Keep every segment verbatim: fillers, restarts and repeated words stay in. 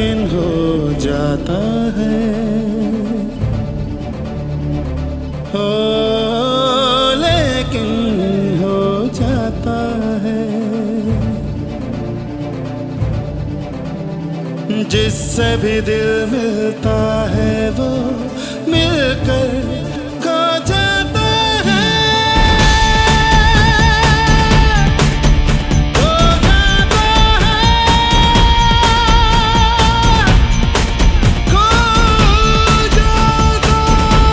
लेकिन हो जाता है, हो लेकिन हो जाता है। जिससे भी दिल मिलता है वो मिलकर खो जाता है, खो जाता है, खो जाता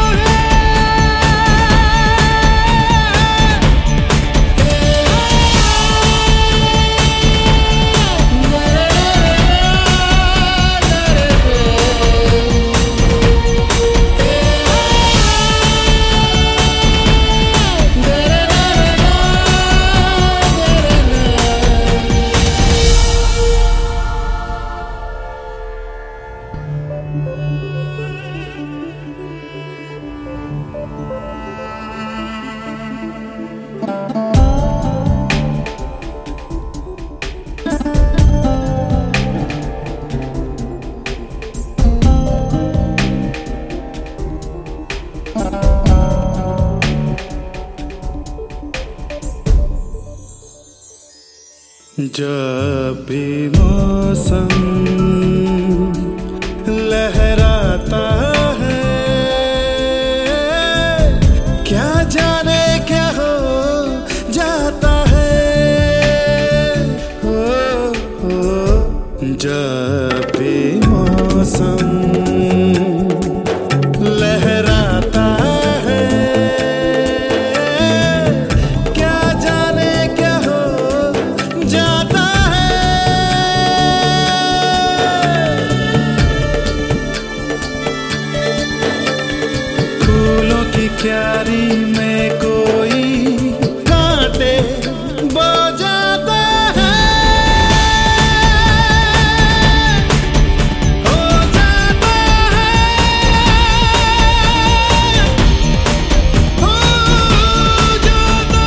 जब भी मौसम लहराता है, क्या जाने क्या हो जाता है, हो, हो। जब भी मौसम लहराता है, क्या जाने क्या हो जाता है। फूलों की क्यारी में कोई कांटे बो जाता है, हो जाता है, हो जाता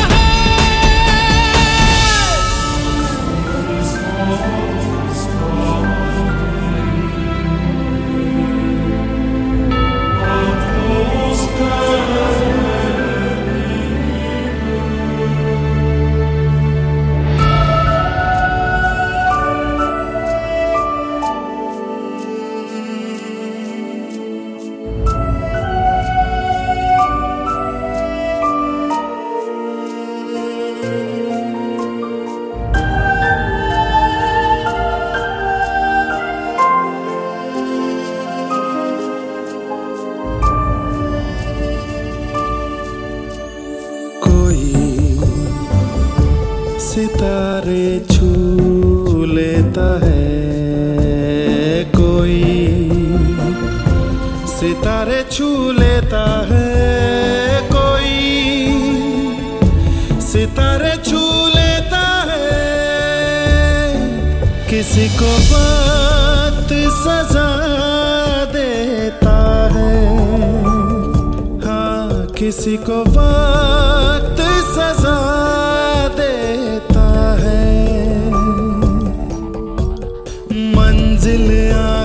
सितारे छू लेता है, कोई सितारे छू लेता है, कोई सितारे छू लेता है। किसी को वक्त सजा देता है, हाँ किसी को वक्त सजा देता है। मंजिल